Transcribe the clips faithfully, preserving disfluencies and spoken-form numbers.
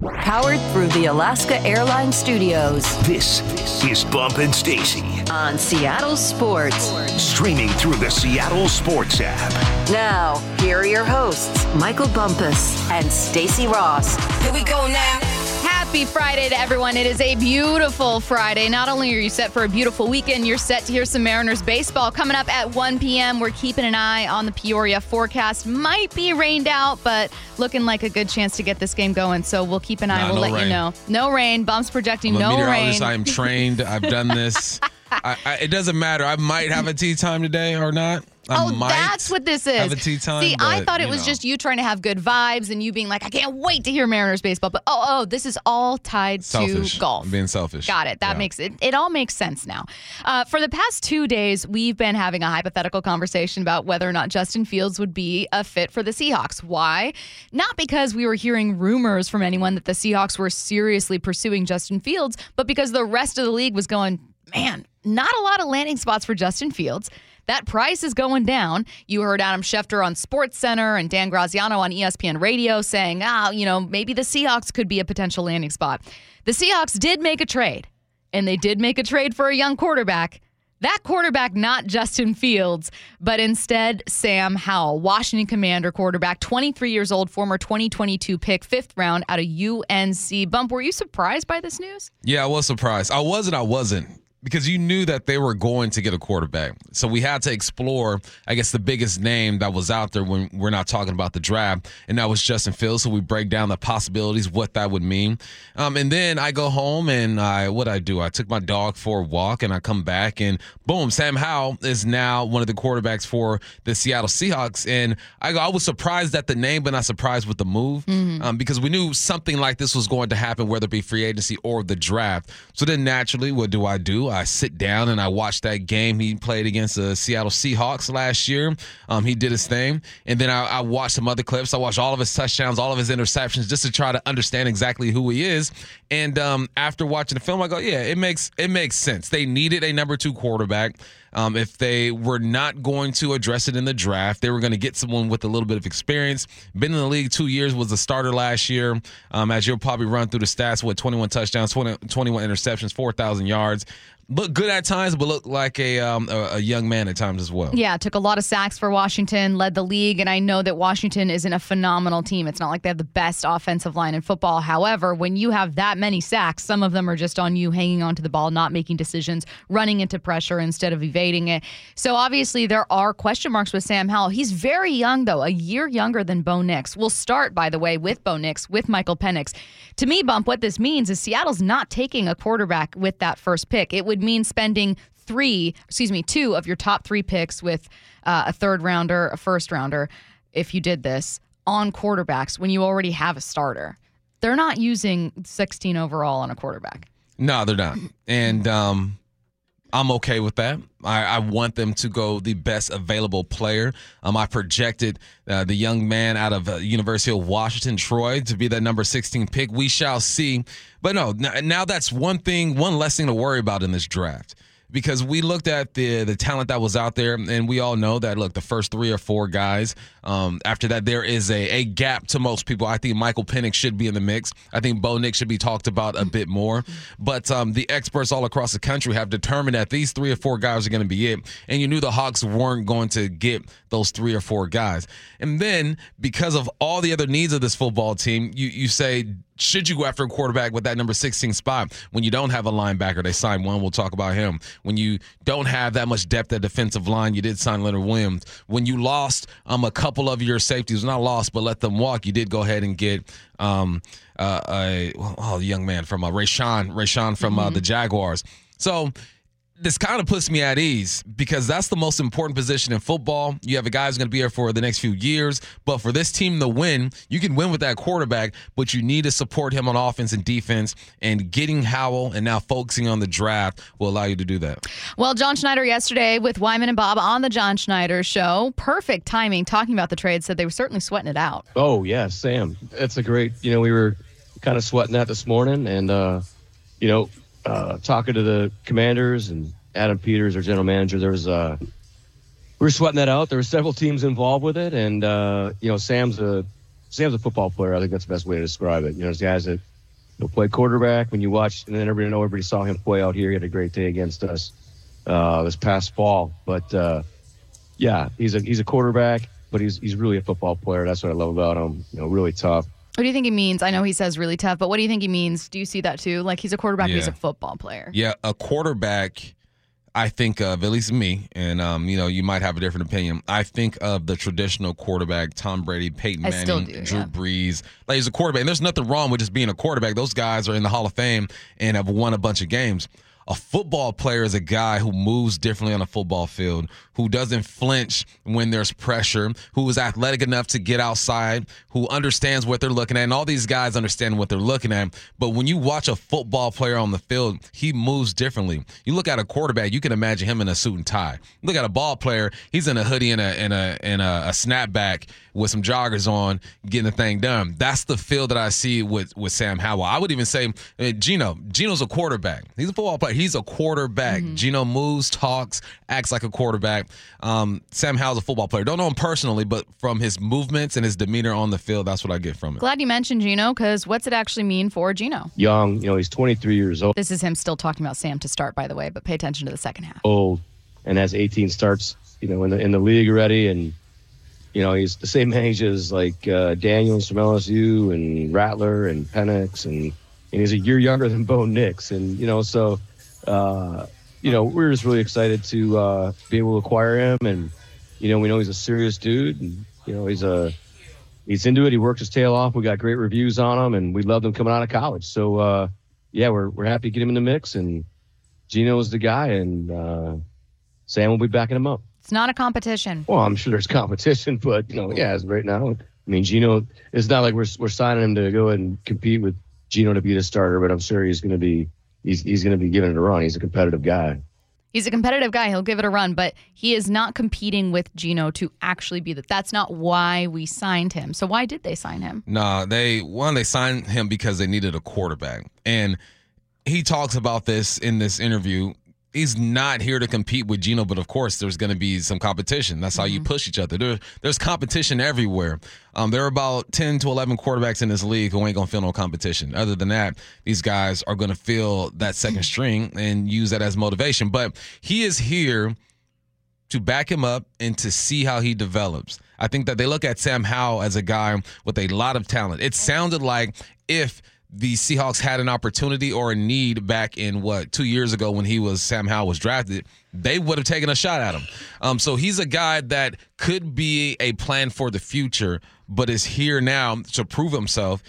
Powered through the Alaska Airlines Studios. This is Bump and Stacy on Seattle Sports. Streaming through the Seattle Sports app. Now, here are your hosts, Michael Bumpus and Stacy Ross. Here we go now. Happy Friday to everyone. It is a beautiful Friday. Not only are you set for a beautiful weekend, you're set to hear some Mariners baseball coming up at one p.m. We're keeping an eye on the Peoria forecast. Might be rained out, but looking like a good chance to get this game going. So we'll keep an eye. Nah, we'll no let rain. you know. No rain. Bumps projecting I'm a no meteorologist. rain. I am trained. I've done this. I, I, it doesn't matter. I might have a tea time today or not. I oh, might that's what this is. Have a tea time. See, but, I thought it was know. just you trying to have good vibes and you being like, I can't wait to hear Mariners baseball. But oh, oh, this is all tied selfish. to golf. I'm being selfish. Got it. That yeah. makes it. It all makes sense now. Uh, for the past two days, we've been having a hypothetical conversation about whether or not Justin Fields would be a fit for the Seahawks. Why? Not because we were hearing rumors from anyone that the Seahawks were seriously pursuing Justin Fields, but because the rest of the league was going, man, not a lot of landing spots for Justin Fields. That price is going down. You heard Adam Schefter on SportsCenter and Dan Graziano on E S P N Radio saying, ah, you know, maybe the Seahawks could be a potential landing spot. The Seahawks did make a trade, and they did make a trade for a young quarterback. That quarterback, not Justin Fields, but instead Sam Howell, Washington Commander quarterback, twenty-three years old, former twenty twenty-two pick, fifth round out of U N C. Bump, were you surprised by this news? Yeah, I was surprised. I wasn't. I wasn't. Because you knew that they were going to get a quarterback. So we had to explore, I guess, the biggest name that was out there when we're not talking about the draft, and that was Justin Fields. So we break down the possibilities, what that would mean. Um, and then I go home and I, what I do, I took my dog for a walk and I come back and boom, Sam Howell is now one of the quarterbacks for the Seattle Seahawks. And I go, I was surprised at the name, but not surprised with the move mm-hmm. um, because we knew something like this was going to happen, whether it be free agency or the draft. So then naturally, what do I do? I sit down and I watch that game he played against the Seattle Seahawks last year. Um, he did his thing. And then I, I watched some other clips. I watched all of his touchdowns, all of his interceptions, just to try to understand exactly who he is. And um, after watching the film, I go, yeah, it makes it makes sense. They needed a number two quarterback. Um, if they were not going to address it in the draft, they were going to get someone with a little bit of experience. Been in the league two years, was a starter last year. Um, as you'll probably run through the stats with twenty-one touchdowns, twenty, twenty-one interceptions, four thousand yards. Look good at times, but look like a, um, a a young man at times as well. Yeah, took a lot of sacks for Washington, led the league, and I know that Washington isn't a phenomenal team. It's not like they have the best offensive line in football. However, when you have that many sacks, some of them are just on you hanging onto the ball, not making decisions, running into pressure instead of evading it. So obviously there are question marks with Sam Howell. He's very young, though, a year younger than Bo Nix. We'll start, by the way, with Bo Nix, with Michael Penix. To me, Bump, what this means is Seattle's not taking a quarterback with that first pick. It would mean spending three, excuse me, two of your top three picks with uh, a third rounder, a first rounder, if you did this, on quarterbacks when you already have a starter. They're not using sixteen overall on a quarterback. No, they're not. And um, I'm okay with that. I, I want them to go the best available player. Um, I projected uh, the young man out of uh, University of Washington, Troy, to be that number sixteen pick. We shall see. But no, n- now that's one thing, one less thing to worry about in this draft. Because we looked at the the talent that was out there, and we all know that, look, the first three or four guys, um, after that, there is a, a gap to most people. I think Michael Penix should be in the mix. I think Bo Nix should be talked about a bit more. But um, the experts all across the country have determined that these three or four guys are going to be it. And you knew the Hawks weren't going to get those three or four guys. And then, because of all the other needs of this football team, you, you say, should you go after a quarterback with that number sixteen spot when you don't have a linebacker? They signed one. We'll talk about him. When you don't have that much depth at defensive line, you did sign Leonard Williams. When you lost um, a couple of your safeties, not lost, but let them walk, you did go ahead and get um, uh, a oh, the young man from uh, Rayshawn, Rayshawn from uh, mm-hmm. the Jaguars. So this kind of puts me at ease because that's the most important position in football. You have a guy who's going to be here for the next few years, but for this team to win, you can win with that quarterback, but you need to support him on offense and defense, and getting Howell and now focusing on the draft will allow you to do that. Well, John Schneider yesterday with Wyman and Bob on the John Schneider Show, perfect timing, talking about the trade, said they were certainly sweating it out. Oh, yeah, Sam. That's a great, you know, we were kind of sweating that this morning, and, uh, you know, Uh, talking to the Commanders and Adam Peters, our general manager, there was uh, we were sweating that out. There were several teams involved with it, and uh, you know, Sam's a Sam's a football player. I think that's the best way to describe it. You know, there's guys that he'll play quarterback. When you watch, and then everybody know everybody saw him play out here. He had a great day against us uh, this past fall. But uh, yeah, he's a he's a quarterback, but he's he's really a football player. That's what I love about him. You know, really tough. What do you think he means? I know he says really tough, but what do you think he means? Do you see that too? Like he's a quarterback, Yeah. but he's a football player. Yeah, a quarterback, I think of, at least me, and um, you know, you might have a different opinion. I think of the traditional quarterback, Tom Brady, Peyton I Manning, still do, Drew yeah. Brees. Like he's a quarterback, and there's nothing wrong with just being a quarterback. Those guys are in the Hall of Fame and have won a bunch of games. A football player is a guy who moves differently on a football field, who doesn't flinch when there's pressure, who is athletic enough to get outside, who understands what they're looking at. And all these guys understand what they're looking at. But when you watch a football player on the field, he moves differently. You look at a quarterback, you can imagine him in a suit and tie. Look at a ball player, he's in a hoodie and a and a and a, a snapback with some joggers on, getting the thing done. That's the feel that I see with, with Sam Howell. I would even say uh, Geno. Geno's a quarterback. He's a football player. He's a quarterback. Mm-hmm. Geno moves, talks, acts like a quarterback. Um, Sam Howell's a football player. Don't know him personally, but from his movements and his demeanor on the field, that's what I get from it. Glad you mentioned Geno, because what's it actually mean for Geno? Young, you know, he's twenty-three years old. This is him still talking about Sam to start, by the way, but pay attention to the second half. Old, and has eighteen starts, you know, in the in the league already, and you know, he's the same age as like uh, Daniels from L S U and Rattler and Penix, and, and he's a year younger than Bo Nix. And, you know, so, uh, you know, we're just really excited to uh, be able to acquire him. And, you know, we know he's a serious dude, and, you know, he's a, he's into it. He works his tail off. We got great reviews on him, and we loved him coming out of college. So, uh, yeah, we're, we're happy to get him in the mix, and Geno's the guy, and uh, Sam will be backing him up. It's not a competition. Well, I'm sure there's competition, but, you know, yeah, as of right now, I mean, Geno, it's not like we're we're signing him to go and compete with Geno to be the starter, but I'm sure he's going to be he's he's going to be giving it a run. He's a competitive guy. He's a competitive guy. He'll give it a run, but he is not competing with Geno to actually be the. That's not why we signed him. So why did they sign him? No, they one they signed him because they needed a quarterback, and he talks about this in this interview. He's not here to compete with Geno, but of course there's going to be some competition. That's how mm-hmm. you push each other. There, there's competition everywhere. Um, there are about ten to eleven quarterbacks in this league who ain't going to feel no competition. Other than that, these guys are going to feel that second string and use that as motivation. But he is here to back him up and to see how he develops. I think that they look at Sam Howell as a guy with a lot of talent. It sounded like if the Seahawks had an opportunity or a need back in, what, two years ago when he was Sam Howell was drafted, they would have taken a shot at him. Um, so he's a guy that could be a plan for the future, but is here now to prove himself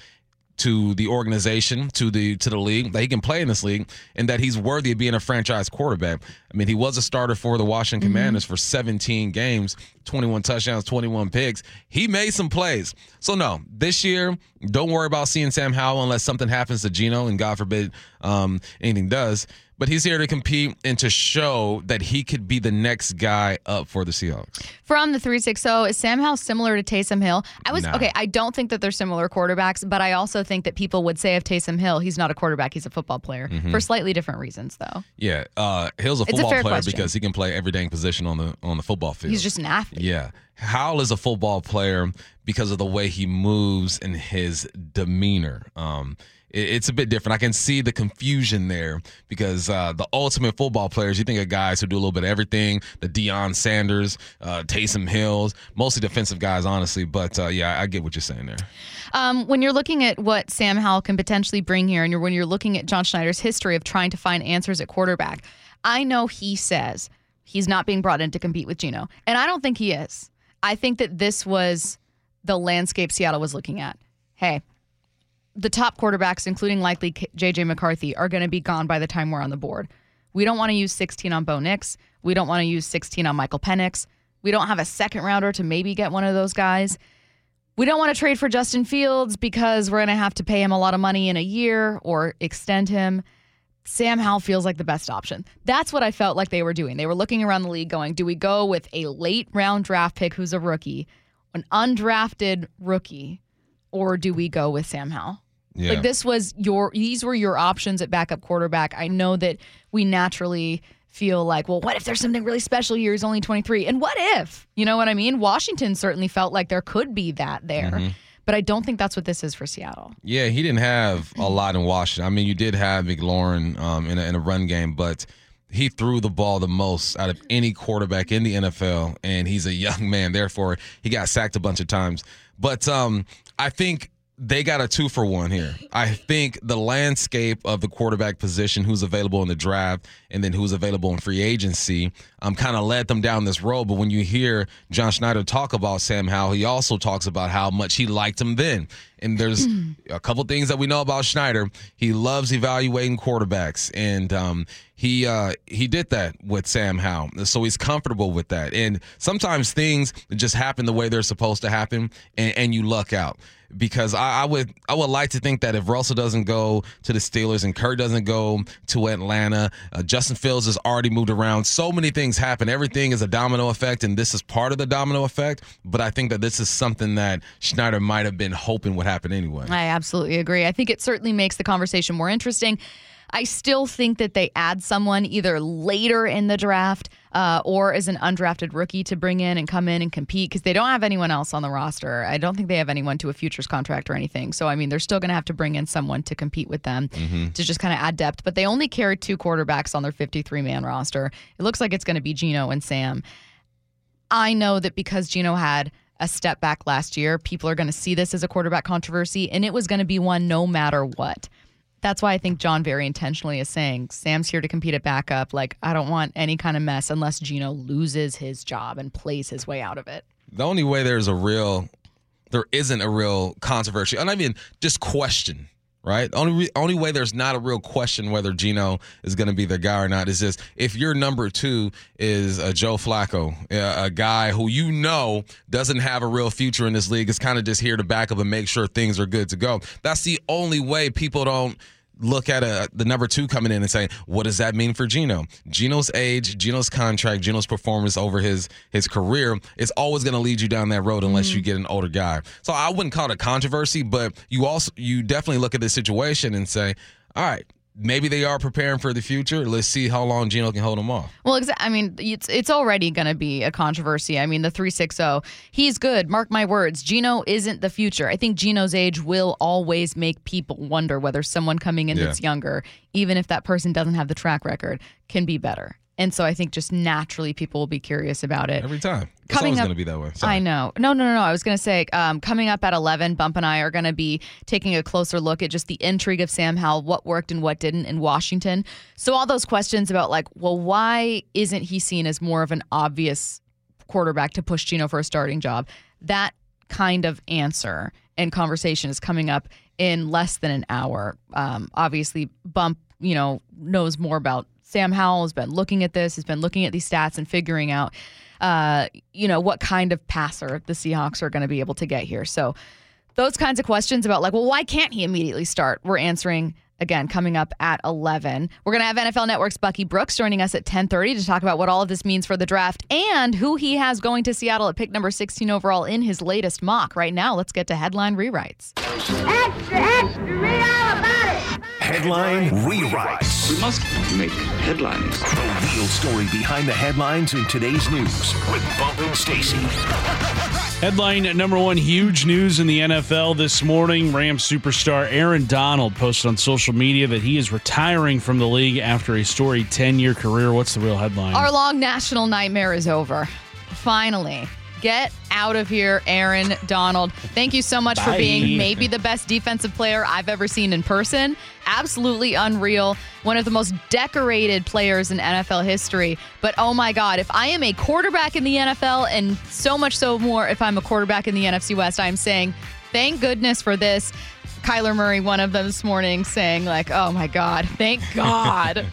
to the organization, to the to the league, that he can play in this league, and that he's worthy of being a franchise quarterback. I mean, he was a starter for the Washington mm-hmm. Commanders for seventeen games, twenty-one touchdowns, twenty-one picks. He made some plays. So, no, this year, don't worry about seeing Sam Howell unless something happens to Geno, and God forbid um, anything does. But he's here to compete and to show that he could be the next guy up for the Seahawks. From the three sixty, is Sam Howell similar to Taysom Hill? I was nah. Okay, I don't think that they're similar quarterbacks, but I also think that people would say of Taysom Hill, he's not a quarterback, he's a football player, mm-hmm. for slightly different reasons, though. Yeah, uh, Hill's a it's football a player question. because he can play every dang position on the on the football field. He's just an athlete. Yeah. Howell is a football player because of the way he moves and his demeanor. Um, it, it's a bit different. I can see the confusion there because uh, the ultimate football players, you think of guys who do a little bit of everything, the Deion Sanders, uh, Taysom Hills, mostly defensive guys, honestly. But, uh, yeah, I get what you're saying there. Um, when you're looking at what Sam Howell can potentially bring here, and you're, when you're looking at John Schneider's history of trying to find answers at quarterback, I know he says he's not being brought in to compete with Geno, and I don't think he is. I think that this was the landscape Seattle was looking at. Hey, the top quarterbacks, including likely J J McCarthy, are going to be gone by the time we're on the board. We don't want to use sixteen on Bo Nix. We don't want to use sixteen on Michael Penix. We don't have a second rounder to maybe get one of those guys. We don't want to trade for Justin Fields because we're going to have to pay him a lot of money in a year or extend him. Sam Howell feels like the best option. That's what I felt like they were doing. They were looking around the league going, do we go with a late round draft pick who's a rookie, an undrafted rookie, or do we go with Sam Howell? Yeah. Like this was your, these were your options at backup quarterback. I know that we naturally feel like, well, what if there's something really special here? He's only twenty-three. And what if? You know what I mean? Washington certainly felt like there could be that there. Mm-hmm. But I don't think that's what this is for Seattle. Yeah, he didn't have a lot in Washington. I mean, you did have McLaurin um, in, a, in a run game, but he threw the ball the most out of any quarterback in the N F L, and he's a young man. Therefore, he got sacked a bunch of times. But um, I think they got a two for one here. I think the landscape of the quarterback position, who's available in the draft, and then who's available in free agency, um, kind of led them down this road. But when you hear John Schneider talk about Sam Howell, he also talks about how much he liked him then. And there's a couple things that we know about Schneider. He loves evaluating quarterbacks, and um, he uh, he did that with Sam Howell. So he's comfortable with that. And sometimes things just happen the way they're supposed to happen, and, and you luck out. Because I, I would I would like to think that if Russell doesn't go to the Steelers and Kirk doesn't go to Atlanta, uh, Justin Fields has already moved around. So many things happen. Everything is a domino effect, and this is part of the domino effect. But I think that this is something that Schneider might have been hoping would happen anyway. I absolutely agree. I think it certainly makes the conversation more interesting. I still think that they add someone either later in the draft uh, or as an undrafted rookie to bring in and come in and compete because they don't have anyone else on the roster. I don't think they have anyone to a futures contract or anything. So, I mean, they're still going to have to bring in someone to compete with them mm-hmm. to just kind of add depth. But they only carry two quarterbacks on their fifty-three man roster. It looks like it's going to be Geno and Sam. I know that because Geno had a step back last year, people are going to see this as a quarterback controversy, and it was going to be one no matter what. That's why I think John very intentionally is saying, Sam's here to compete at backup. Like, I don't want any kind of mess unless Geno loses his job and plays his way out of it. The only way there's a real, there isn't a real controversy, and I mean just question, right? The only, only way there's not a real question whether Geno is going to be the guy or not is just if your number two is a Joe Flacco, a guy who you know doesn't have a real future in this league, is kind of just here to back up and make sure things are good to go. That's the only way people don't look at a, the number two coming in and say, what does that mean for Geno? Geno's age, Geno's contract, Geno's performance over his his career is always going to lead you down that road unless mm-hmm. you get an older guy. So I wouldn't call it a controversy, but you also you definitely look at this situation and say, all right, maybe they are preparing for the future. Let's see how long Geno can hold them off. Well, exa- I mean, it's it's already going to be a controversy. I mean, the three sixty, he's good. Mark my words. Geno isn't the future. I think Geno's age will always make people wonder whether someone coming in yeah. that's younger, even if that person doesn't have the track record, can be better. And so I think just naturally people will be curious about it. Every time. It's coming always up, going to be that way. Sorry. I know. No, no, no, no. I was going to say, um, coming up at eleven, Bump and I are going to be taking a closer look at just the intrigue of Sam Howell, what worked and what didn't in Washington. So all those questions about like, well, why isn't he seen as more of an obvious quarterback to push Geno for a starting job? That kind of answer and conversation is coming up in less than an hour. Um, obviously, Bump, you know, knows more about Sam Howell, has been looking at this, has been looking at these stats and figuring out, uh, you know, what kind of passer the Seahawks are going to be able to get here. So those kinds of questions about like, well, why can't he immediately start? We're answering, again, coming up at eleven. We're going to have N F L Network's Bucky Brooks joining us at ten thirty to talk about what all of this means for the draft and who he has going to Seattle at pick number sixteen overall in his latest mock. Right now, let's get to Headline Rewrites. Extra, extra, read all about it. Headline Rewrites. We must make headlines. The real story behind the headlines in today's news with Bump and Stacy. Headline number one, huge news in the N F L this morning. Rams superstar Aaron Donald posted on social media that he is retiring from the league after a storied ten-year career. What's the real headline? Our long national nightmare is over. Finally. Get out of here, Aaron Donald. Thank you so much Bye. for being maybe the best defensive player I've ever seen in person. Absolutely unreal. One of the most decorated players in N F L history. But oh my God, if I am a quarterback in the N F L, and so much so more if I'm a quarterback in the N F C West, I'm saying thank goodness for this. Kyler Murray, one of them this morning, saying like, oh my God, thank God.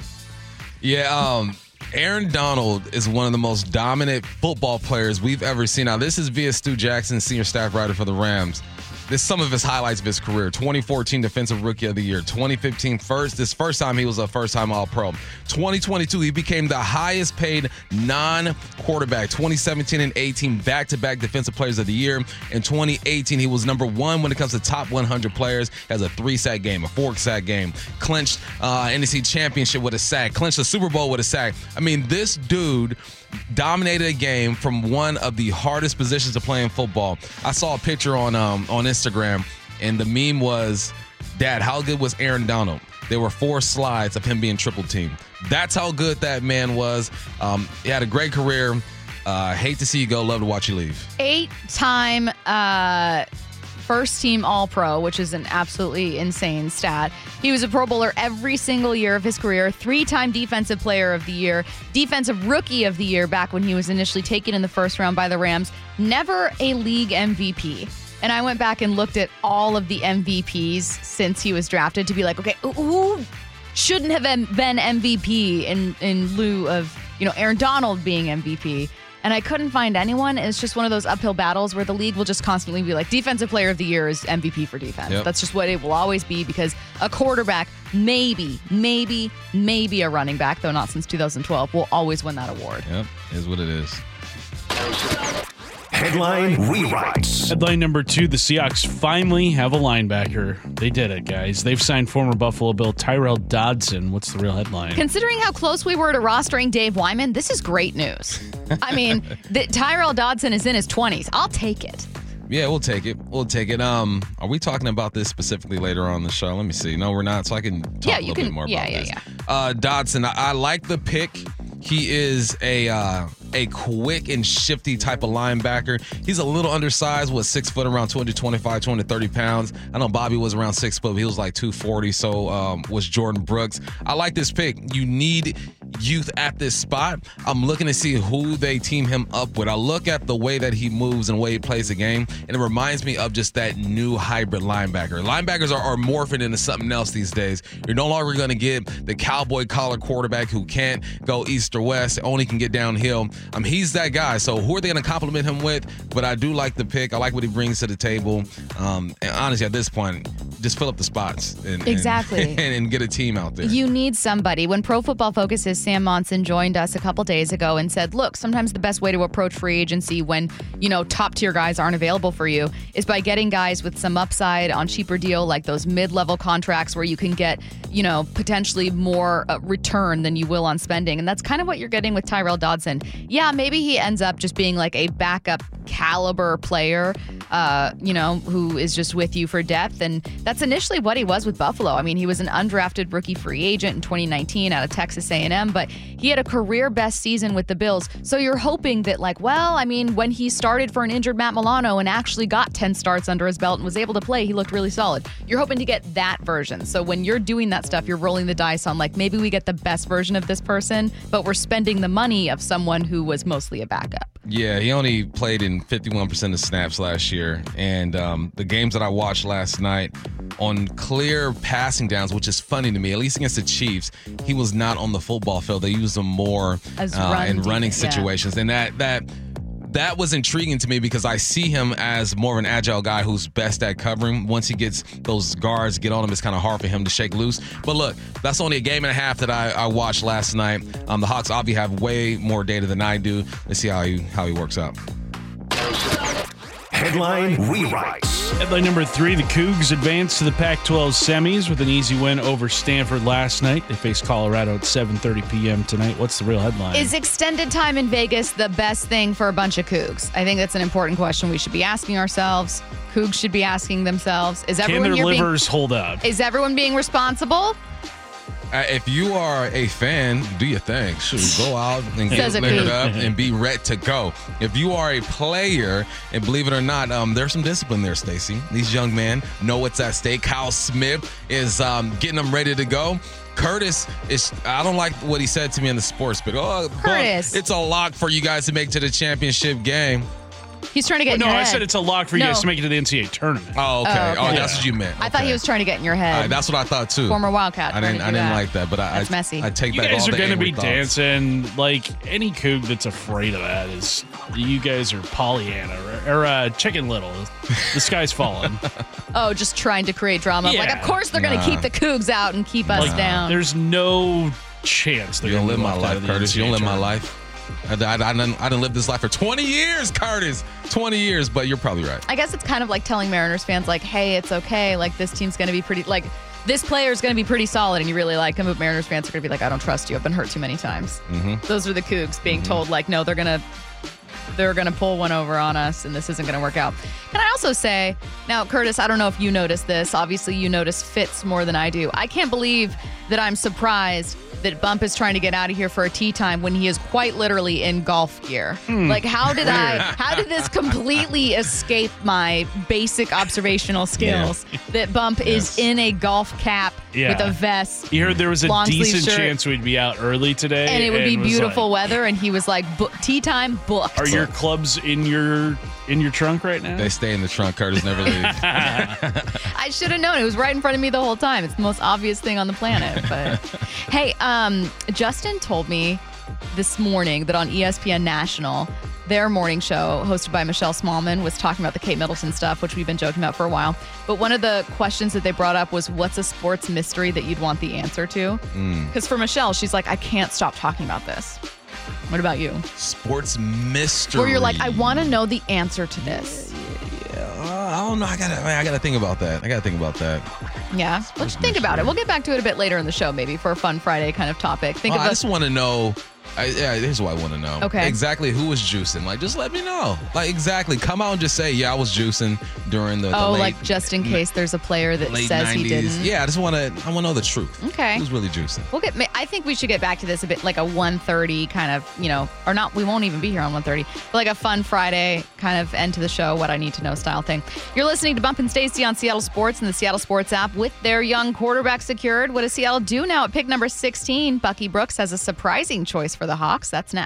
yeah, um... Aaron Donald is one of the most dominant football players we've ever seen. Now, this is via Stu Jackson, senior staff writer for the Rams. This is some of his highlights of his career. twenty fourteen Defensive Rookie of the Year. twenty fifteen first. This first time he was a first-time All-Pro. twenty twenty-two, he became the highest-paid non-quarterback. twenty seventeen and eighteen, back-to-back Defensive Players of the Year. In twenty eighteen, he was number one when it comes to top one hundred players. Has a three-sack game, a four-sack game. Clinched uh, N F C Championship with a sack. Clinched the Super Bowl with a sack. I mean, this dude dominated a game from one of the hardest positions to play in football. I saw a picture on um, on Instagram, and the meme was, Dad, how good was Aaron Donald? There were four slides of him being triple teamed. That's how good that man was. Um, he had a great career. Uh, hate to see you go. Love to watch you leave. Eight-time uh, first-team All-Pro, which is an absolutely insane stat. He was a Pro Bowler every single year of his career. Three-time Defensive Player of the Year. Defensive Rookie of the Year back when he was initially taken in the first round by the Rams. Never a league M V P. And I went back and looked at all of the M V Ps since he was drafted to be like, okay, who shouldn't have been M V P in, in lieu of, you know, Aaron Donald being M V P? And I couldn't find anyone. It's just one of those uphill battles where the league will just constantly be like, Defensive Player of the Year is M V P for defense. Yep. That's just what it will always be, because a quarterback, maybe, maybe, maybe a running back, though not since two thousand twelve, will always win that award. Yep, is what it is. Headline rewrites. Headline number two, the Seahawks finally have a linebacker. They did it, guys. They've signed former Buffalo Bill Tyrel Dodson. What's the real headline? Considering how close we were to rostering Dave Wyman, this is great news. I mean, the, Tyrel Dodson is in his twenties. I'll take it. Yeah, we'll take it. We'll take it. Um, are we talking about this specifically later on in the show? Let me see. No, we're not. So I can talk yeah, a little can, bit more yeah, about yeah, this. Yeah. Uh, Dodson, I, I like the pick. He is a uh, a quick and shifty type of linebacker. He's a little undersized, was six foot, around two twenty-five, two thirty pounds. I know Bobby was around six foot, but he was like two forty. So um, was Jordan Brooks. I like this pick. You need youth at this spot. I'm looking to see who they team him up with. I look at the way that he moves and the way he plays the game, and it reminds me of just that new hybrid linebacker. Linebackers are, are morphing into something else these days. You're no longer going to get the cowboy collar quarterback who can't go east or west, only can get downhill. Um, he's that guy. So who are they going to compliment him with? But I do like the pick. I like what he brings to the table. Um, and honestly, at this point, just fill up the spots and, exactly. and, and get a team out there. You need somebody. When Pro Football Focus's Sam Monson joined us a couple days ago and said, look, sometimes the best way to approach free agency when, you know, top tier guys aren't available for you is by getting guys with some upside on cheaper deal, like those mid-level contracts where you can get, you know, potentially more uh, return than you will on spending. And that's kind of what you're getting with Tyrel Dodson. Yeah, maybe he ends up just being like a backup caliber player, uh, you know, who is just with you for depth. And that's initially what he was with Buffalo. I mean, he was an undrafted rookie free agent in twenty nineteen out of Texas A and M, but he had a career best season with the Bills. So you're hoping that, like, well, I mean, when he started for an injured Matt Milano and actually got ten starts under his belt and was able to play, he looked really solid. You're hoping to get that version. So when you're doing that stuff, you're rolling the dice on, like, maybe we get the best version of this person, but we're spending the money of someone who was mostly a backup. Yeah, he only played in fifty-one percent of snaps last year. And um, the games that I watched last night, on clear passing downs, which is funny to me, at least against the Chiefs, he was not on the football field. They used him more As uh, run in defense, running yeah. situations. And that that that was intriguing to me because I see him as more of an agile guy who's best at covering. Once he gets those guards get on him, it's kind of hard for him to shake loose. But look, that's only a game and a half that I, I watched last night. Um, the Hawks obviously have way more data than I do. Let's see how he how he works out. Headline rewrites. Headline number three, the Cougs advanced to the Pac twelve semis with an easy win over Stanford last night. They face Colorado at seven thirty p.m. tonight. What's the real headline? Is extended time in Vegas the best thing for a bunch of Cougs? I think that's an important question we should be asking ourselves. Cougs should be asking themselves. Is Can everyone their here livers being, hold up? Is everyone being responsible? Uh, if you are a fan, do your thing. Shoot, go out and get Says a cleared Coug. up and be ready to go. If you are a player, and believe it or not, um, there's some discipline there, Stacey. These young men know what's at stake. Kyle Smith is um, getting them ready to go. Curtis is, I don't like what he said to me in the sports, but oh, Curtis. it's a lock for you guys to make to the championship game. He's trying to get Oh, in no, your I head. said it's a lock for you No. guys to make it to the N C double A tournament. Oh, okay. Oh, Oh, okay. that's what you meant. I thought Okay. he was trying to get in your All head. right, that's what I thought too. Former Wildcat. I trying didn't. to I do didn't that. like that, but I. That's I, messy. I take You back guys all are the going to angry be thoughts. dancing. Like, any Coug that's afraid of that is, you guys are Pollyanna or, or uh, Chicken Little. The sky's falling. Oh, just trying to create drama. Yeah. Like, of course they're going to Nah. keep the Cougs out and keep us Like, down. There's no chance they're You don't gonna live be my left out life, of the Curtis. You N don't C live double my A life. I, I, I, didn't, I didn't live this life for twenty years, Curtis. twenty years, but you're probably right. I guess it's kind of like telling Mariners fans, like, hey, it's okay. Like, this team's going to be pretty, like, this player is going to be pretty solid and you really like him, but Mariners fans are going to be like, I don't trust you. I've been hurt too many times. Mm-hmm. Those are the Cougs being Mm-hmm. told, like, no, they're going to they're going to pull one over on us and this isn't going to work out. Can I also say, now, Curtis, I don't know if you noticed this. Obviously, you notice Fitz more than I do. I can't believe that I'm surprised that Bump is trying to get out of here for a tea time when he is quite literally in golf gear. Hmm. Like, how did I, how did this completely escape my basic observational skills Yeah. that Bump Yes. is in a golf cap Yeah. with a vest? You heard there was a long sleeve decent shirt, chance we'd be out early today. and it would be was beautiful like, weather, and he was like, "Bu- tea time booked. Are your clubs in your in your trunk right now? They stay in the trunk. Curtis never leaves. I should have known. It was right in front of me the whole time. It's the most obvious thing on the planet. But hey, um, Justin told me this morning that on E S P N National, their morning show, hosted by Michelle Smallman, was talking about the Kate Middleton stuff, which we've been joking about for a while. But one of the questions that they brought up was, what's a sports mystery that you'd want the answer to? Because for Michelle, she's like, I can't stop talking about this. What about you? Sports mystery. Where you're like, I want to know the answer to this. Yeah, uh, I don't know. I gotta. I gotta think about that. I gotta think about that. Yeah, let's think about it. We'll get back to it a bit later in the show, maybe for a fun Friday kind of topic. Think Oh, of I a, just want to know. I, yeah, here's what I want to know. Okay. Exactly who was juicing. Like, just let me know. Like, exactly. Come out and just say, yeah, I was juicing during the. the oh, late, like just in case there's a player that late says nineties. he didn't. Yeah, I just want to. I want to know the truth. Okay. Who's really juicing? We'll get. I think we should get back to this a bit, like a one thirty kind of, you know, or not. We won't even be here on one thirty, but like a fun Friday kind of end to the show. What I need to know style thing. You're listening to Bump and Stacy on Seattle Sports and the Seattle Sports app with their young quarterback secured. What does Seattle do now at pick number sixteen? Bucky Brooks has a surprising choice for the Hawks. That's next.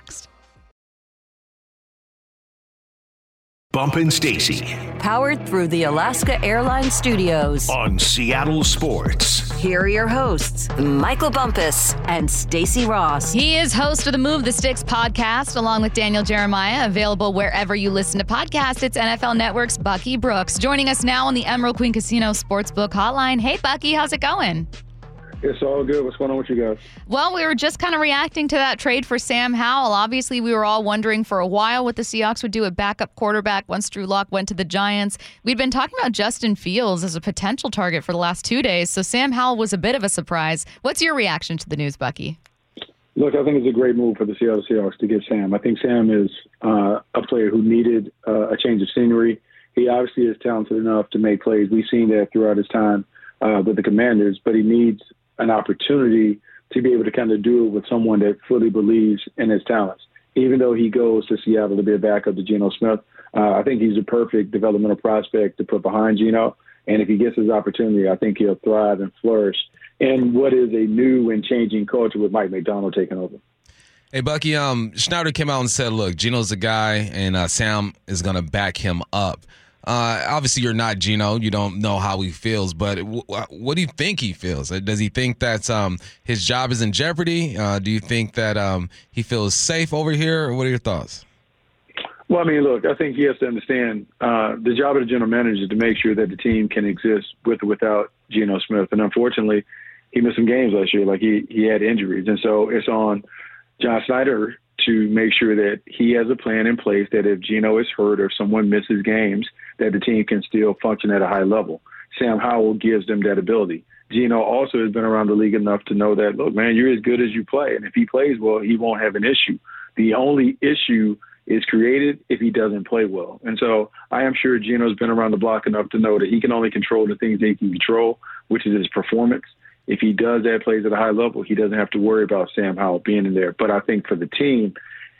Bump and Stacy Powered through the Alaska Airlines Studios. on Seattle Sports. Here are your hosts, Michael Bumpus and Stacy Ross. He is host of the Move the Sticks podcast, along with Daniel Jeremiah, available wherever you listen to podcasts. It's N F L Network's Bucky Brooks, joining us now on the Emerald Queen Casino Sportsbook Hotline. Hey, Bucky, how's it going? It's all good. What's going on with you guys? Well, we were just kind of reacting to that trade for Sam Howell. Obviously, we were all wondering for a while what the Seahawks would do at backup quarterback once Drew Lock went to the Giants. We'd been talking about Justin Fields as a potential target for the last two days, so Sam Howell was a bit of a surprise. What's your reaction to the news, Bucky? Look, I think it's a great move for the Seattle Seahawks to get Sam. I think Sam is uh, a player who needed uh, a change of scenery. He obviously is talented enough to make plays. We've seen that throughout his time uh, with the Commanders, but he needs an opportunity to be able to kind of do it with someone that fully believes in his talents. Even though he goes to Seattle to be a backup to Geno Smith, uh, I think he's a perfect developmental prospect to put behind Geno. And if he gets his opportunity, I think he'll thrive and flourish in what is a new and changing culture with Mike McDonald taking over. Hey, Bucky, um, Schneider came out and said, look, Geno's the guy, and uh, Sam is going to back him up. Uh, obviously, you're not Geno. You don't know how he feels, but w- what do you think he feels? Does he think that um, his job is in jeopardy? Uh, do you think that um, he feels safe over here? Or what are your thoughts? Well, I mean, look, I think he has to understand uh, the job of the general manager is to make sure that the team can exist with or without Geno Smith. And unfortunately, he missed some games last year. Like he, he had injuries. And so it's on John Schneider to make sure that he has a plan in place that if Geno is hurt or if someone misses games, that the team can still function at a high level. Sam Howell gives them that ability. Geno also has been around the league enough to know that, look, man, you're as good as you play. And if he plays well, he won't have an issue. The only issue is created if he doesn't play well. And so I am sure Geno's been around the block enough to know that he can only control the things that he can control, which is his performance. If he does that, plays at a high level, he doesn't have to worry about Sam Howell being in there. But I think for the team,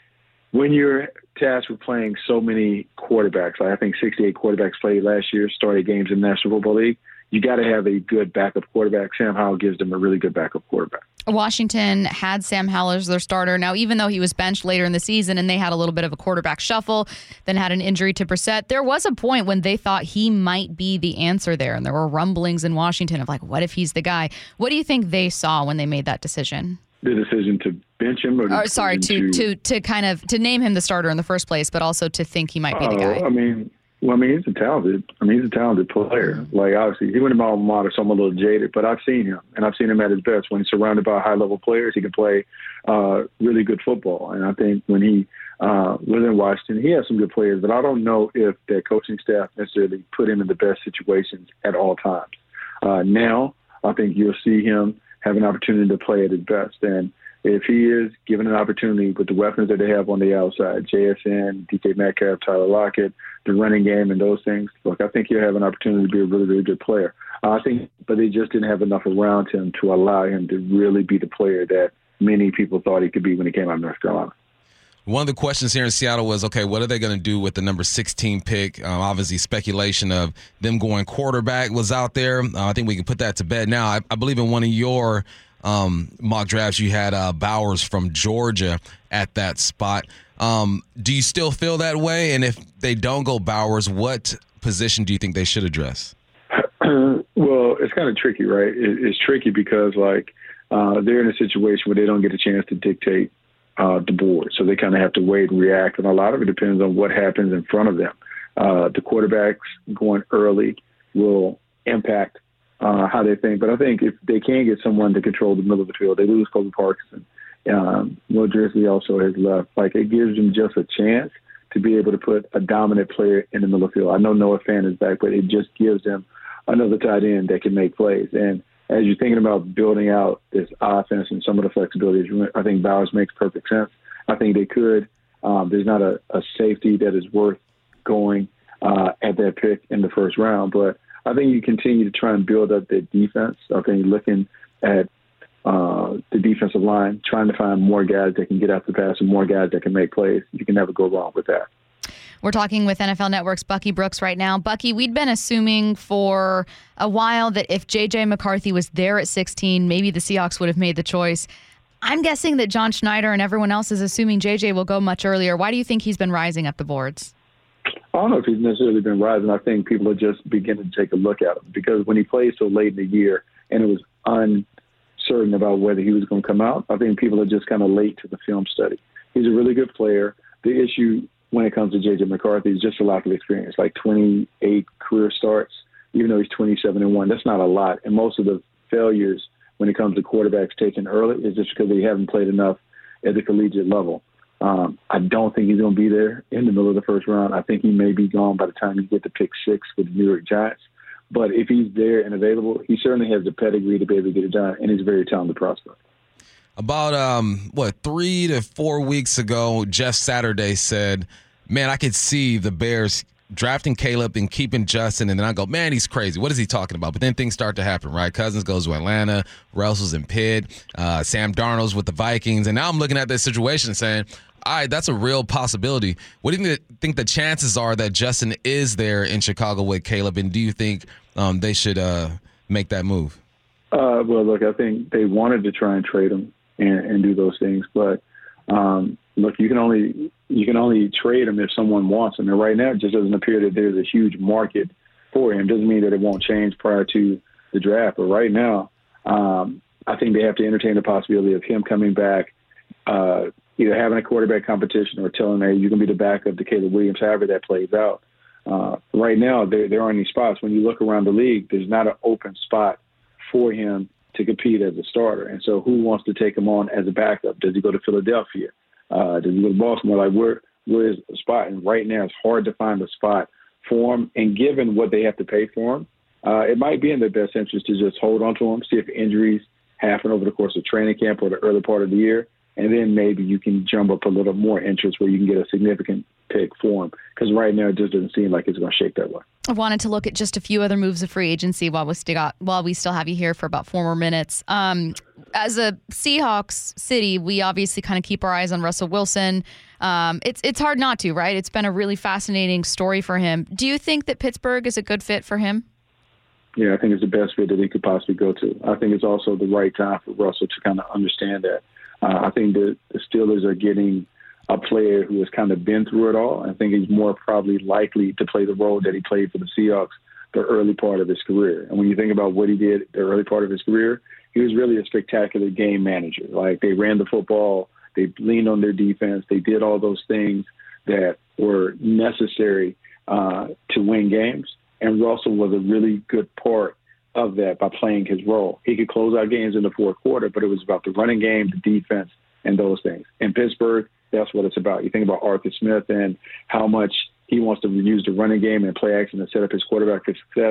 when you're tasked with playing so many quarterbacks, like I think sixty-eight quarterbacks played last year, started games in the National Football League, you got to have a good backup quarterback. Sam Howell gives them a really good backup quarterback. Washington had Sam Howell as their starter. Now, even though he was benched later in the season and they had a little bit of a quarterback shuffle, then had an injury to Brissett, there was a point when they thought he might be the answer there. And there were rumblings in Washington of like, what if he's the guy? What do you think they saw when they made that decision? The decision to bench him, or, the or sorry, to, to to kind of to name him the starter in the first place, but also to think he might be the guy. Uh, I mean, well, I mean, he's a talented. I mean, he's a talented player. Like obviously, he went to my alma mater, so I'm a little jaded, but I've seen him, and I've seen him at his best when he's surrounded by high-level players. He can play uh, really good football, and I think when he uh, was in Washington, he had some good players, but I don't know if that coaching staff necessarily put him in the best situations at all times. Uh, now. I think you'll see him have an opportunity to play at his best. And if he is given an opportunity with the weapons that they have on the outside, J S N, D K Metcalf, Tyler Lockett, the running game and those things, look, I think he'll have an opportunity to be a really, really good player. I think, but they just didn't have enough around him to allow him to really be the player that many people thought he could be when he came out of North Carolina. One of the questions here in Seattle was, okay, what are they going to do with the number sixteen pick? Um, obviously, speculation of them going quarterback was out there. Uh, I think we can put that to bed now. I, I believe in one of your um, mock drafts, you had uh, Bowers from Georgia at that spot. Um, do you still feel that way? And if they don't go Bowers, what position do you think they should address? Well, it's kind of tricky, right? It, it's tricky because, like, uh, they're in a situation where they don't get a chance to dictate uh, the board. So they kind of have to wait and react. And a lot of it depends on what happens in front of them. Uh, the quarterbacks going early will impact uh, how they think. But I think if they can get someone to control the middle of the field, they lose Kobe Parkinson. Um, Will Driscoll also has left. Like, it gives them just a chance to be able to put a dominant player in the middle of the field. I know Noah Fant is back, but it just gives them another tight end that can make plays. And as you're thinking about building out this offense and some of the flexibilities, I think Bowers makes perfect sense. I think they could. Um, there's not a, a safety that is worth going uh, at that pick in the first round. But I think you continue to try and build up that defense. I think looking at uh, the defensive line, trying to find more guys that can get out the pass and more guys that can make plays, you can never go wrong with that. We're talking with N F L Network's Bucky Brooks right now. Bucky, we'd been assuming for a while that if J J McCarthy was there at sixteen, maybe the Seahawks would have made the choice. I'm guessing that John Schneider and everyone else is assuming J J will go much earlier. Why do you think he's been rising up the boards? I don't know if he's necessarily been rising. I think people are just beginning to take a look at him because when he played so late in the year and it was uncertain about whether he was going to come out, I think people are just kind of late to the film study. He's a really good player. The issue when it comes to J J McCarthy is just a lack of experience, like twenty-eight career starts, even though he's twenty-seven and one. That's not a lot. And most of the failures when it comes to quarterbacks taken early is just because they haven't played enough at the collegiate level. Um, I don't think he's going to be there in the middle of the first round. I think he may be gone by the time you get to pick six with the New York Giants. But if he's there and available, he certainly has the pedigree to be able to get it done, and he's a very talented prospect. About, um, what, three to four weeks ago, Jeff Saturday said, man, I could see the Bears drafting Caleb and keeping Justin, and then I go, man, he's crazy. What is he talking about? But then things start to happen, right? Cousins goes to Atlanta, Russell's in Pitt, uh, Sam Darnold's with the Vikings, and now I'm looking at this situation and saying, all right, that's a real possibility. What do you think the chances are that Justin is there in Chicago with Caleb, and do you think um, they should uh, make that move? Uh, well, look, I think they wanted to try and trade him and, and do those things, but um, look, you can only you can only trade him if someone wants him, and right now it just doesn't appear that there's a huge market for him. Doesn't mean that it won't change prior to the draft, but right now um, I think they have to entertain the possibility of him coming back, uh, either having a quarterback competition or telling him, hey, you're going to be the backup to Caleb Williams, however that plays out. Uh, right now, there, there aren't any spots. When you look around the league, there's not an open spot for him to compete as a starter. And so who wants to take him on as a backup? Does he go to Philadelphia? Uh, does he go to Baltimore? Like, where, where is the spot? And right now, it's hard to find a spot for him. And given what they have to pay for him, uh, it might be in their best interest to just hold on to him, see if injuries happen over the course of training camp or the early part of the year. And then maybe you can jump up a little more interest where you can get a significant pick for him. Because right now it just doesn't seem like it's going to shake that way. I wanted to look at just a few other moves of free agency while we still got, while we still have you here for about four more minutes. Um, as a Seahawks city, we obviously kind of keep our eyes on Russell Wilson. Um, it's it's hard not to, right? It's been a really fascinating story for him. Do you think that Pittsburgh is a good fit for him? Yeah, I think it's the best fit that he could possibly go to. I think it's also the right time for Russell to kind of understand that. Uh, I think the, the Steelers are getting a player who has kind of been through it all. I think he's more probably likely to play the role that he played for the Seahawks the early part of his career. And when you think about what he did the early part of his career, he was really a spectacular game manager. Like, they ran the football, they leaned on their defense, they did all those things that were necessary uh, to win games. And Russell was a really good part of that by playing his role. He could close out games in the fourth quarter, but it was about the running game, the defense, and those things. In Pittsburgh, that's what it's about. You think about Arthur Smith and how much he wants to use the running game and play action to set up his quarterback for success.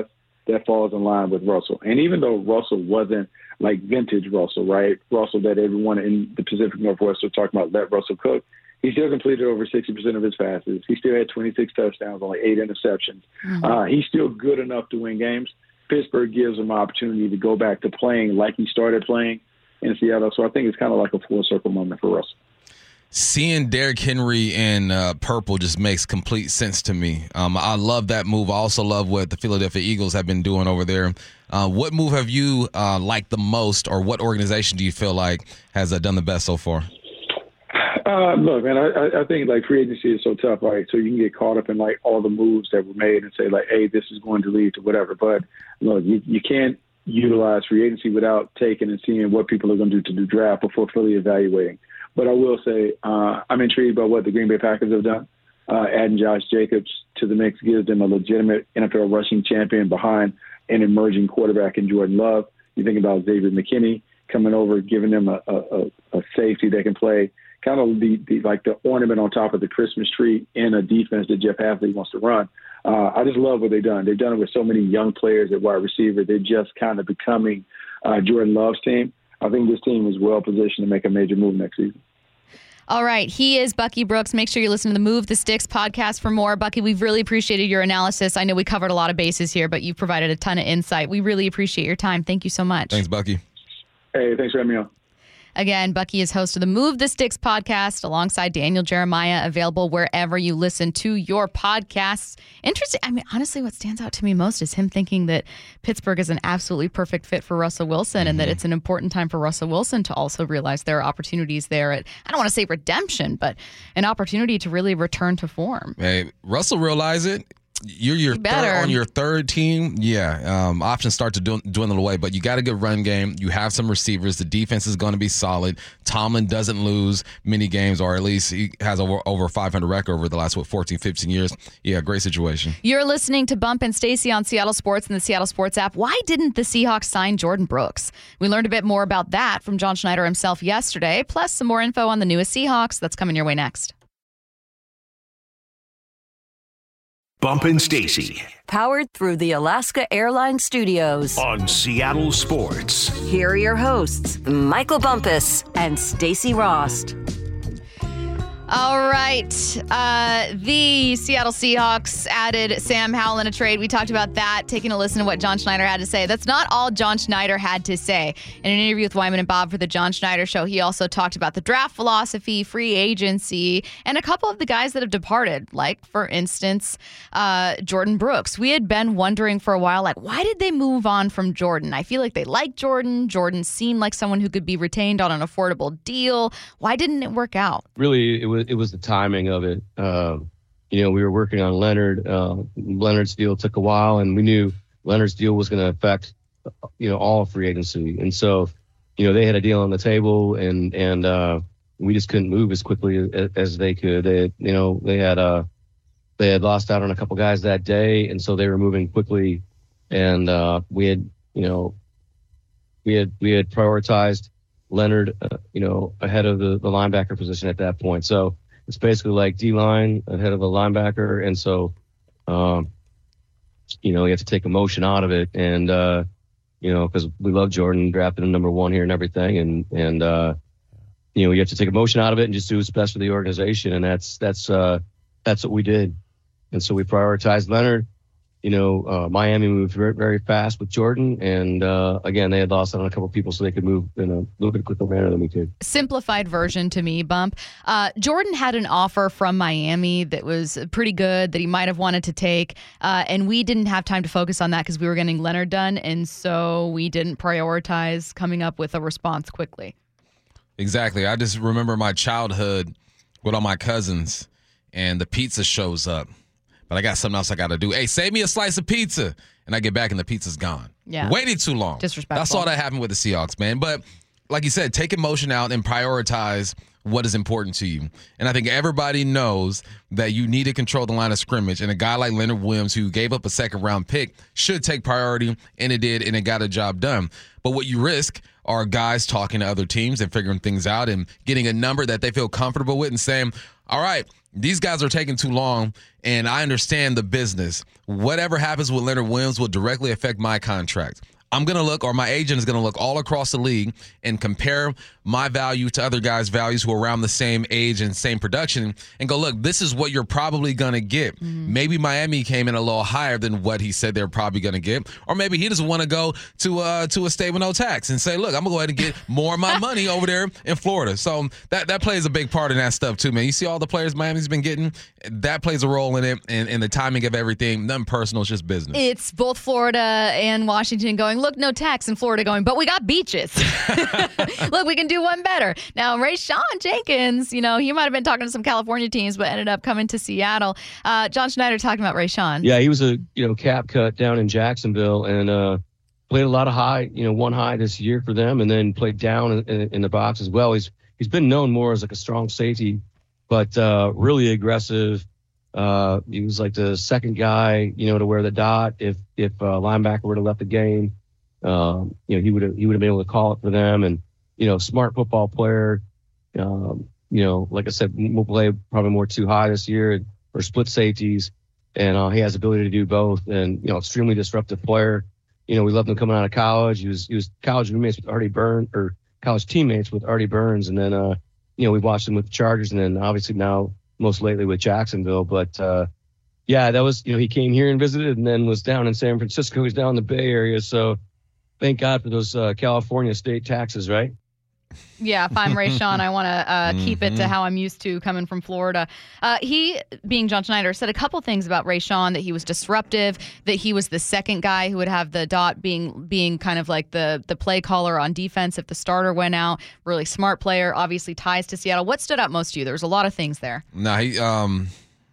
that falls in line with Russell. And even though Russell wasn't like vintage Russell, right? Russell that everyone in the Pacific Northwest are talking about, let Russell cook. He still completed over sixty percent of his passes. He still had twenty-six touchdowns, only eight interceptions. Mm-hmm. Uh, he's still good enough to win games. Pittsburgh gives him an opportunity to go back to playing like he started playing in Seattle. So I think it's kind of like a full circle moment for Russell. Seeing Derrick Henry in uh, purple just makes complete sense to me. Um, I love that move. I also love what the Philadelphia Eagles have been doing over there. Uh, what move have you uh, liked the most, or what organization do you feel like has uh, done the best so far? Uh, look, man, I, I think like free agency is so tough, right? So you can get caught up in like all the moves that were made and say like, hey, this is going to lead to whatever. But look, you, you can't utilize free agency without taking and seeing what people are going to do to do draft before fully evaluating. But I will say uh, I'm intrigued by what the Green Bay Packers have done. Uh, adding Josh Jacobs to the mix gives them a legitimate N F L rushing champion behind an emerging quarterback in Jordan Love. You think about Xavier McKinney coming over, giving them a, a, a safety that can play kind of the, the like the ornament on top of the Christmas tree in a defense that Jeff Hafley wants to run. Uh, I just love what they've done. They've done it with so many young players at wide receiver. They're just kind of becoming uh, Jordan Love's team. I think this team is well positioned to make a major move next season. All right. He is Bucky Brooks. Make sure you listen to the Move the Sticks podcast for more. Bucky, we've really appreciated your analysis. I know we covered a lot of bases here, but you've provided a ton of insight. We really appreciate your time. Thank you so much. Thanks, Bucky. Hey, thanks for having me on. Again, Bucky is host of the Move the Sticks podcast alongside Daniel Jeremiah, available wherever you listen to your podcasts. Interesting. I mean, honestly, what stands out to me most is him thinking that Pittsburgh is an absolutely perfect fit for Russell Wilson mm-hmm. and that it's an important time for Russell Wilson to also realize there are opportunities there at, I don't want to say redemption, but an opportunity to really return to form. Hey, Russell realized it. You're your You third, on your third team. Yeah, um, options start to dwindle away, but you got a good run game. You have some receivers. The defense is going to be solid. Tomlin doesn't lose many games, or at least he has over over five hundred record over the last, what, fourteen, fifteen years. Yeah, great situation. You're listening to Bump and Stacy on Seattle Sports and the Seattle Sports app. Why didn't the Seahawks sign Jordan Brooks? We learned a bit more about that from John Schneider himself yesterday, plus some more info on the newest Seahawks. That's coming your way next. Bump and Stacy. Powered through the Alaska Airlines Studios. On Seattle Sports. Here are your hosts, Michael Bumpus and Stacy Rost. All right. Uh, the Seattle Seahawks added Sam Howell in a trade. We talked about that, taking a listen to what John Schneider had to say. That's not all John Schneider had to say. In an interview with Wyman and Bob for the John Schneider Show, he also talked about the draft philosophy, free agency, and a couple of the guys that have departed, like, for instance, uh, Jordan Brooks. We had been wondering for a while, like, why did they move on from Jordan? I feel like they liked Jordan. Jordan seemed like someone who could be retained on an affordable deal. Why didn't it work out? Really, it was it was the timing of it. Uh, you know, we were working on Leonard. Uh, Leonard's deal took a while, and we knew Leonard's deal was going to affect, you know, all free agency. And so, you know, they had a deal on the table, and and uh, we just couldn't move as quickly as, as they could. They, you know, they had uh, they had lost out on a couple guys that day, and so they were moving quickly. And uh, we had, you know, we had we had prioritized Leonard, uh, you know, ahead of the, the linebacker position at that point. So it's basically like D-line ahead of a linebacker. And so, um, you know, you have to take emotion out of it. And, uh, you know, because we love Jordan, drafted him number one here and everything. And, and uh, you know, you have to take emotion out of it and just do what's best for the organization. And that's, that's, uh, that's what we did. And so we prioritized Leonard. You know, uh, Miami moved very, very fast with Jordan. And, uh, again, they had lost out on a couple of people, so they could move in a little bit quicker manner than we could. Simplified version to me, Bump. Uh, Jordan had an offer from Miami that was pretty good that he might have wanted to take. Uh, and we didn't have time to focus on that because we were getting Leonard done. And so we didn't prioritize coming up with a response quickly. Exactly. I just remember my childhood with all my cousins, and the pizza shows up. But I got something else I got to do. Hey, save me a slice of pizza. And I get back and the pizza's gone. Yeah. Waited too long. Disrespectful. That's all that happened with the Seahawks, man. But like you said, take emotion out and prioritize what is important to you. And I think everybody knows that you need to control the line of scrimmage. And a guy like Leonard Williams, who gave up a second-round pick, should take priority, and it did, and it got a job done. But what you risk are guys talking to other teams and figuring things out and getting a number that they feel comfortable with and saying, all right, these guys are taking too long, and I understand the business. Whatever happens with Leonard Williams will directly affect my contract. I'm going to look, or my agent is going to look all across the league and compare my value to other guys' values who are around the same age and same production and go, look, this is what you're probably going to get. Mm-hmm. Maybe Miami came in a little higher than what he said they're probably going to get. Or maybe he doesn't want to go to, uh, to a state with no tax and say, look, I'm going to go ahead and get more of my money over there in Florida. So that, that plays a big part in that stuff too, man. You see all the players Miami's been getting? That plays a role in it, and, and the timing of everything. Nothing personal, it's just business. It's both Florida and Washington going, look, no tax, in Florida going, but we got beaches. Look, we can do one better. Now, Rayshawn Jenkins, you know, he might have been talking to some California teams, but ended up coming to Seattle. Uh, John Schneider talking about Rayshawn. Yeah, he was a, you know, cap cut down in Jacksonville and uh, played a lot of high, you know, one high this year for them, and then played down in, in, in the box as well. He's He's been known more as like a strong safety, but uh, really aggressive. Uh, he was like the second guy, you know, to wear the dot if if uh, linebacker would have left the game. Um, you know, he would have he would have been able to call it for them, and you know, smart football player. Um, you know, like I said, we'll play probably more too high this year or split safeties, and uh, he has the ability to do both. And you know, extremely disruptive player. You know, we loved him coming out of college. He was he was college roommates with Artie Burns or college teammates with Artie Burns, and then uh, you know, we watched him with the Chargers, and then obviously now most lately with Jacksonville. But uh, yeah, that was, you know, he came here and visited, and then was down in San Francisco. He's down in the Bay Area, so. Thank God for those uh, California state taxes, right? Yeah, if I'm Rayshawn, I want to uh, mm-hmm. keep it to how I'm used to coming from Florida. Uh, he, being John Schneider, said a couple things about Rayshawn, that he was disruptive, that he was the second guy who would have the dot being being kind of like the, the play caller on defense if the starter went out. Really smart player, obviously ties to Seattle. What stood out most to you? There was a lot of things there. No, he um,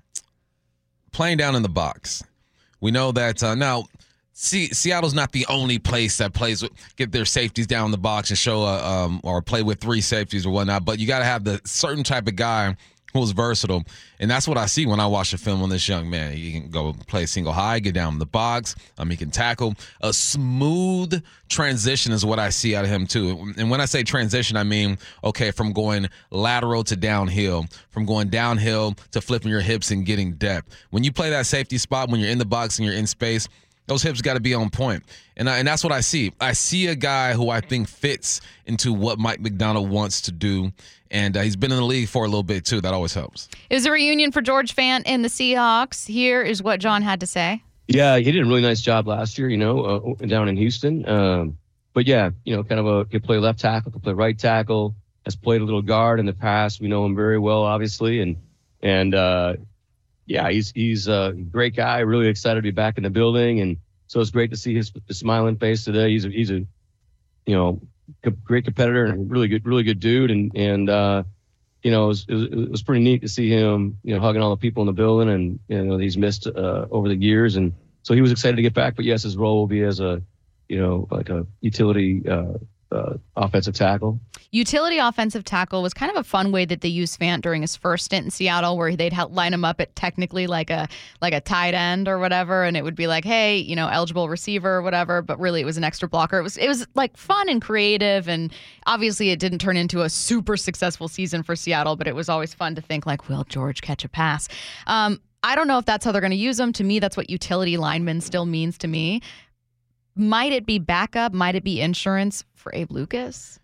playing down in the box. We know that uh, now – See, Seattle's not the only place that plays with, get their safeties down in the box and show a, um, or play with three safeties or whatnot. But you got to have the certain type of guy who's versatile, and that's what I see when I watch a film on this young man. He can go play single high, get down in the box. Um, he can tackle. A smooth transition is what I see out of him too. And when I say transition, I mean okay, from going lateral to downhill, from going downhill to flipping your hips and getting depth. When you play that safety spot, when you're in the box and you're in space, those hips got to be on point. And I, and that's what I see. I see a guy who I think fits into what Mike Macdonald wants to do. And uh, he's been in the league for a little bit, too. That always helps. It was a reunion for George Fant and the Seahawks. Here is what John had to say. Yeah, he did a really nice job last year, you know, uh, down in Houston. Um, but, yeah, you know, kind of a could play left tackle, could play right tackle, has played a little guard in the past. We know him very well, obviously. And, and uh yeah, he's he's a great guy. Really excited to be back in the building, and so it's great to see his, his smiling face today. He's a he's a you know great competitor and a really good really good dude, and and uh, you know it was, it was it was pretty neat to see him you know hugging all the people in the building, and you know he's missed uh, over the years, and so he was excited to get back. But yes, his role will be as a you know like a utility uh, uh, offensive tackle. Utility offensive tackle was kind of a fun way that they used Fant during his first stint in Seattle, where they'd help line him up at technically like a like a tight end or whatever, and it would be like, hey, you know, eligible receiver or whatever, but really it was an extra blocker. It was it was like fun and creative, and obviously it didn't turn into a super successful season for Seattle, but it was always fun to think like, will George catch a pass? Um, I don't know if that's how they're going to use him. To me, that's what utility lineman still means to me. Might it be backup? Might it be insurance for Abe Lucas?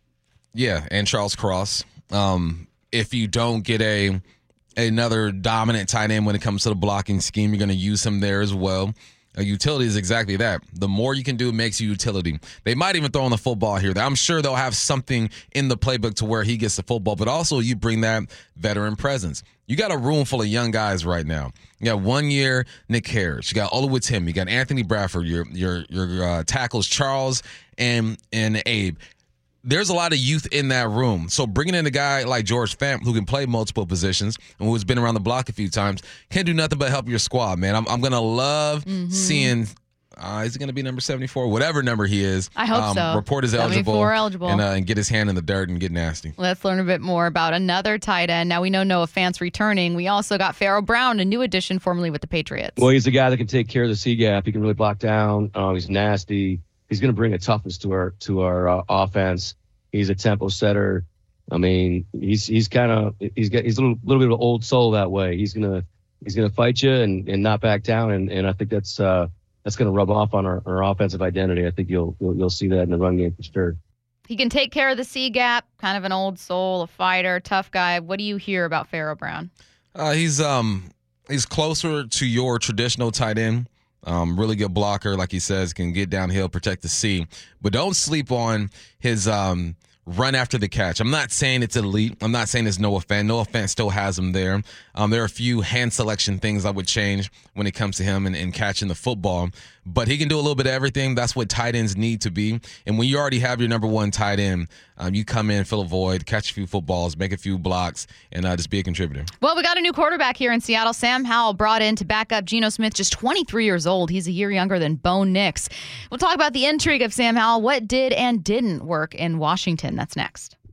Yeah, and Charles Cross. Um, if you don't get a another dominant tight end when it comes to the blocking scheme, you're going to use him there as well. A utility is exactly that. The more you can do makes you utility. They might even throw in the football here. I'm sure they'll have something in the playbook to where he gets the football, but also you bring that veteran presence. You got a room full of young guys right now. You got one year Nick Harris. You got Oluwa Tim. You got Anthony Bradford. Your your your uh, tackles Charles and and Abe. There's a lot of youth in that room. So bringing in a guy like George Fant, who can play multiple positions and who's been around the block a few times, can't do nothing but help your squad, man. I'm, I'm going to love mm-hmm. seeing Uh, is he going to be number seventy-four? Whatever number he is. I hope um, so. Report is eligible. seventy-four eligible. And, uh, and get his hand in the dirt and get nasty. Let's learn a bit more about another tight end. Now we know Noah Fant's returning. We also got Pharaoh Brown, a new addition formerly with the Patriots. Well, he's a guy that can take care of the C gap. He can really block down. Um, he's nasty. He's going to bring a toughness to our to our uh, offense. He's a tempo setter. I mean, he's he's kind of he's got he's a little, little bit of an old soul that way. He's gonna he's gonna fight you and, and not back down. And, and I think that's uh, that's going to rub off on our, our offensive identity. I think you'll, you'll you'll see that in the run game for sure. He can take care of the C gap. Kind of an old soul, a fighter, tough guy. What do you hear about Pharaoh Brown? Uh, he's um he's closer to your traditional tight end. Um, really good blocker, like he says, can get downhill, protect the C. But don't sleep on his um, run after the catch. I'm not saying it's elite. I'm not saying it's Noah Fant. Noah Fant still has him there. Um, there are a few hand selection things I would change when it comes to him and, and catching the football. But he can do a little bit of everything. That's what tight ends need to be. And when you already have your number one tight end, um, you come in, fill a void, catch a few footballs, make a few blocks, and uh, just be a contributor. Well, we got a new quarterback here in Seattle. Sam Howell brought in to back up Geno Smith, just twenty-three years old. He's a year younger than Bo Nix. We'll talk about the intrigue of Sam Howell, what did and didn't work in Washington. That's next.